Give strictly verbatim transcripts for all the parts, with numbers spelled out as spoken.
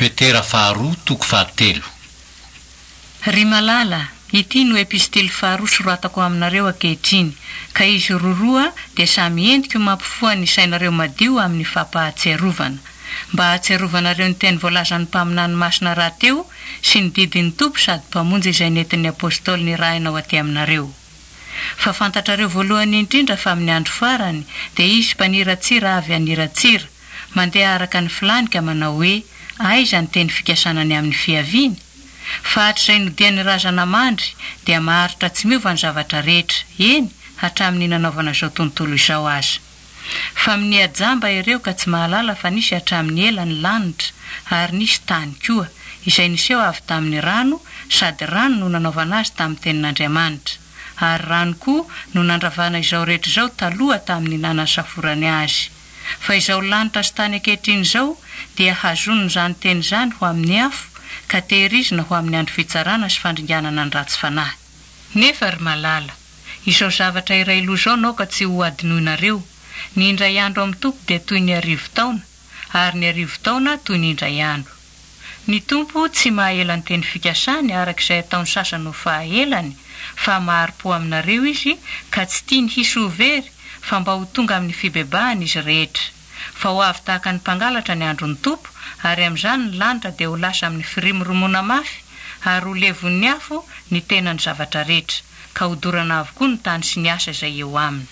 Petera faharoa toko fahatelo. Ry malala, ity no epistily faharoa soratako aminareo ankehitriny, ka izy roroa dia samy endrika mampifoha ny sainareo madio amin'ny fampahatsiarovana. Mba hatsiarovanareo ny teny voalazan'ny mpaminany masina rahateo sy ny didin'ny tompo sady mpamonjy izay nentin'ny apôstôly nirahinao aty aminareo. Fa fantatrareo voalohany indrindra fa amin'ny andro farany dia izy mpaniratsira avy aniratsira, mandeha araka ny filanika manao hoe aiza ny teny fikasanany amin'ny fiaviany. Fa hatr'izay nodian'ny razana mandry dia maharitra tsy miova ny zavatra rehetra, eny hatramin'ny nanaovana izao tontolo izao aza. Fa amin'ny ajamba ireo ka tsy mahalala fa nisy hatramin'ny ela ny lanitra ary nisy tany koa izay niseho avy tamin'ny rano, sady rano no nanaovana azy tamin'ny tenin'Andriamanitra, ary rano koa no nandravana izao rehetra izao taloha tamin'ny nanasaforany azy. Fa izao lanitra sy tany ankehitriny izao dia hazonony izany teny izany ho amin'ny afo, ka tehirizina ho amin'ny andro fitsarana sy fandringanana ny ratsy fanahy. Nefa ry malala, izao zavatra iray loha izao nao ka tsy ho adinoinareo. Ny indray andro amin'ny tompo dia toy ny arivo taona, ary ny arivo taona toy ny indray andro. Ny tompo tsy mahaela ny teny fikasany arak'izay ataony sasany ho fahaelany, fa maharo-po aminareo izy ka tsy tiany hisy ho very, fa mba ho tonga amin'ny fibebahany izy rehetra. Fa ho avy tahaka ny mpangalatra ny andron'ny tompo, ary amin'izany ny lanitra dia ho lasa amin'ny firimoromona mafy, ary ho levon'ny afo ny tenany zavatra rehetra, ka ho dorana avokoa ny tany sy ny asa izay eo aminy.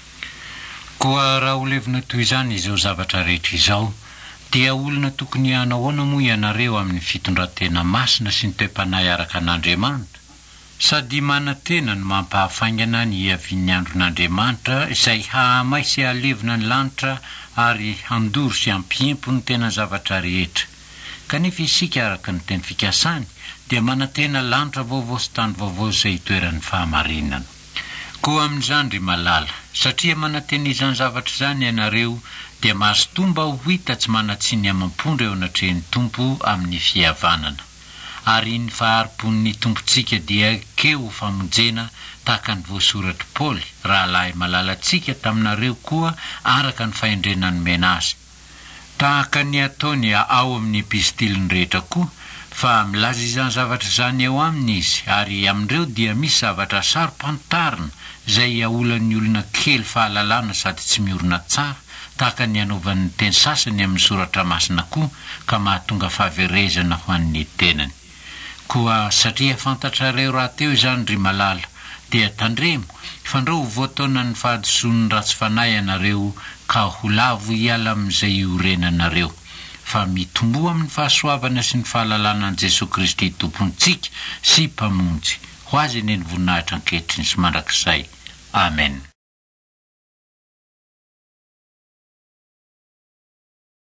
Koa raha ho levona toy izany izao zavatra rehetra izao, dia olona tokony hanahoana moa ianareo amin'ny fitondratena masina sy ny toe-panahy araka an'Andriamanitra, sady manantena ny mampahafaingana ny hiavian'ny andron'Andriamanitra izay hahamay sy halevona ny lanitra ary handoro sy hampiempo ny tena zavatra rehetra. Kanefa isika araka ny teny fikasany dia manantena lanitra vaovao sy tany vaovao izay itoeran'ny fahamarinana. Koa amin'izany ry malala, satria manantena izany zavatra izany ianareo dia mahazo tomba ho hita tsy manatsiny amampondra eo anatrehan'ny tompo amin'ny fihavanana. Ary ny faharom-pon'ny tompontsika dia keo famonjena tahaka ny voasoratra Paoly, rahalahy malalantsika taminareo koa araka ny fahendrenany mena azy. Tahaka ny ataony ao amin'ny epistiliny rehetra koa, fa milaza izany zavatra izany eo aminy izy, ary amin'ireo dia misy zavatra sarom-pantarina izay aolan'ny olona kely fahalalana sady tsy miorina tsara, tahaka ny anaovan'ny teny sasany amin'ny soratra masina koa, ka mahatonga fahaverezana ho an'ny tenany. Koa satria fantatrareo rahateo izany ry malala, dia tandremo fandrao voataonany fahadisoan'ny ratsy fanahy ianareo ka ho lavo hiala amin'izay iorenanareo, fa mitomboa amin'ny fahasoavana sy ny fahalalana an' Jesosy Kristy tompontsika sy mpamonjy. Ho azy eny ny voninahitra ankehitriny sy mandrakizay. Amen.